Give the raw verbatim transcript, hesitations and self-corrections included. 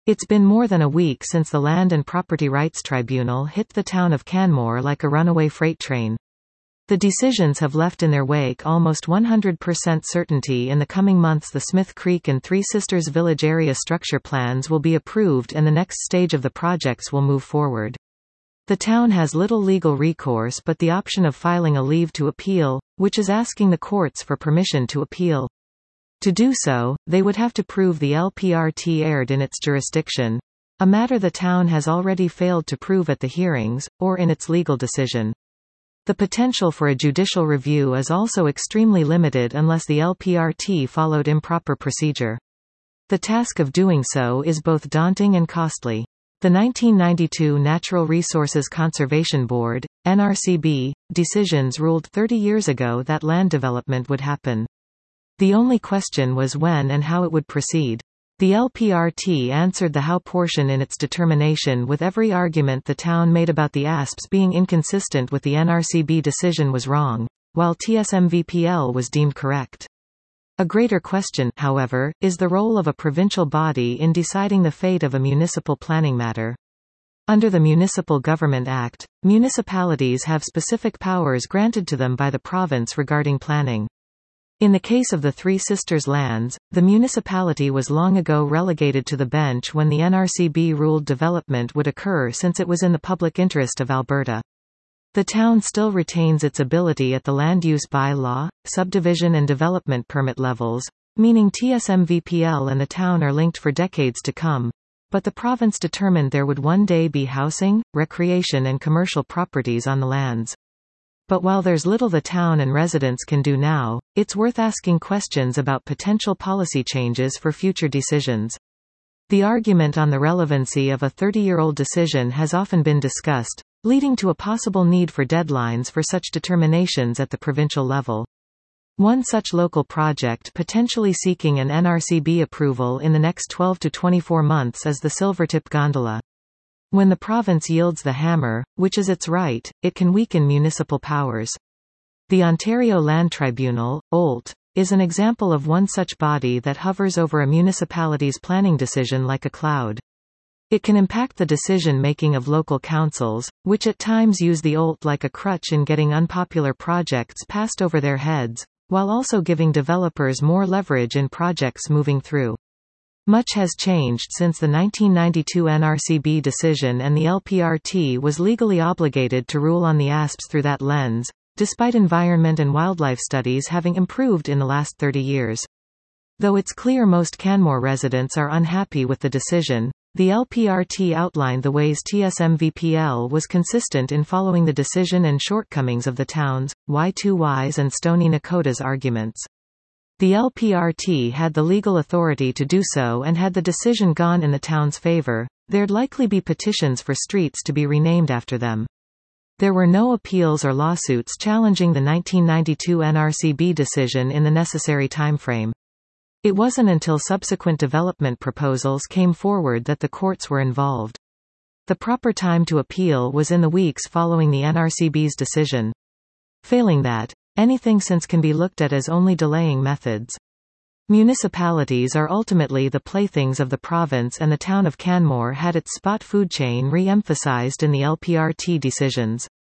It's been more than a week since the Land and Property Rights Tribunal hit the town of Canmore like a runaway freight train. The decisions have left in their wake almost one hundred percent certainty in the coming months the Smith Creek and Three Sisters Village area structure plans will be approved and the next stage of the projects will move forward. The town has little legal recourse but the option of filing a leave to appeal, which is asking the courts for permission to appeal. To do so, they would have to prove the L P R T erred in its jurisdiction, a matter the town has already failed to prove at the hearings, or in its legal decision. The potential for a judicial review is also extremely limited unless the L P R T followed improper procedure. The task of doing so is both daunting and costly. The nineteen ninety-two Natural Resources Conservation Board, N R C B, decisions ruled thirty years ago that land development would happen. The only question was when and how it would proceed. The L P R T answered the how portion in its determination with every argument the town made about the A S Ps being inconsistent with the N R C B decision was wrong, while T S M V P L was deemed correct. A greater question, however, is the role of a provincial body in deciding the fate of a municipal planning matter. Under the Municipal Government Act, municipalities have specific powers granted to them by the province regarding planning. In the case of the Three Sisters lands, the municipality was long ago relegated to the bench when the N R C B ruled development would occur since it was in the public interest of Alberta. The town still retains its ability at the land use bylaw, subdivision and development permit levels, meaning T S M V P L and the town are linked for decades to come, but the province determined there would one day be housing, recreation and commercial properties on the lands. But while there's little the town and residents can do now, it's worth asking questions about potential policy changes for future decisions. The argument on the relevancy of a thirty-year-old decision has often been discussed, leading to a possible need for deadlines for such determinations at the provincial level. One such local project potentially seeking an N R C B approval in the next twelve to twenty-four months is the Silvertip Gondola. When the province yields the hammer, which is its right, it can weaken municipal powers. The Ontario Land Tribunal, O L T, is an example of one such body that hovers over a municipality's planning decision like a cloud. It can impact the decision-making of local councils, which at times use the O L T like a crutch in getting unpopular projects passed over their heads, while also giving developers more leverage in projects moving through. Much has changed since the nineteen ninety-two N R C B decision and the L P R T was legally obligated to rule on the A S Ps through that lens, despite environment and wildlife studies having improved in the last thirty years. Though it's clear most Canmore residents are unhappy with the decision, the L P R T outlined the ways T S M V P L was consistent in following the decision and shortcomings of the town's, Y two Y's and Stoney Nakota's arguments. The L P R T had the legal authority to do so and had the decision gone in the town's favor, there'd likely be petitions for streets to be renamed after them. There were no appeals or lawsuits challenging the nineteen ninety-two N R C B decision in the necessary timeframe. It wasn't until subsequent development proposals came forward that the courts were involved. The proper time to appeal was in the weeks following the N R C B's decision. Failing that, anything since can be looked at as only delaying methods. Municipalities are ultimately the playthings of the province and the town of Canmore had its spot food chain re-emphasized in the L P R T decisions.